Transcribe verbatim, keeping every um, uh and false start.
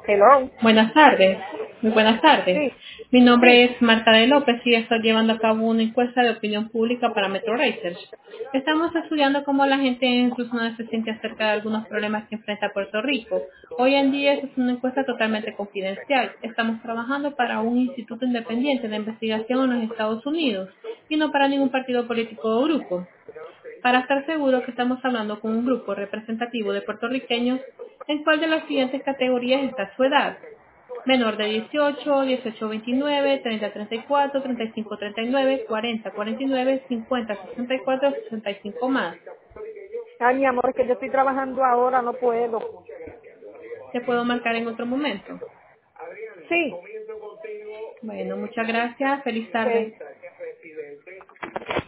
Hello. Buenas tardes. Muy buenas tardes. Sí, Mi nombre sí. es Marta de López y estoy llevando a cabo una encuesta de opinión pública para Metro Research. Estamos estudiando cómo la gente en sus zonas se siente acerca de algunos problemas que enfrenta Puerto Rico. Hoy en día esta es una encuesta totalmente confidencial. Estamos trabajando para un instituto independiente de investigación en los Estados Unidos y no para ningún partido político o grupo. Para estar seguro que estamos hablando con un grupo representativo de puertorriqueños, ¿en cuál de las siguientes categorías está su edad? Menor de dieciocho, dieciocho a veintinueve, treinta a treinta y cuatro, treinta y cinco a treinta y nueve, cuarenta a cuarenta y nueve, cincuenta a sesenta y cuatro, sesenta y cinco más. Ay, mi amor, que yo estoy trabajando ahora, no puedo. ¿Te puedo marcar en otro momento? Sí. Bueno, muchas gracias. Feliz tarde. Ok.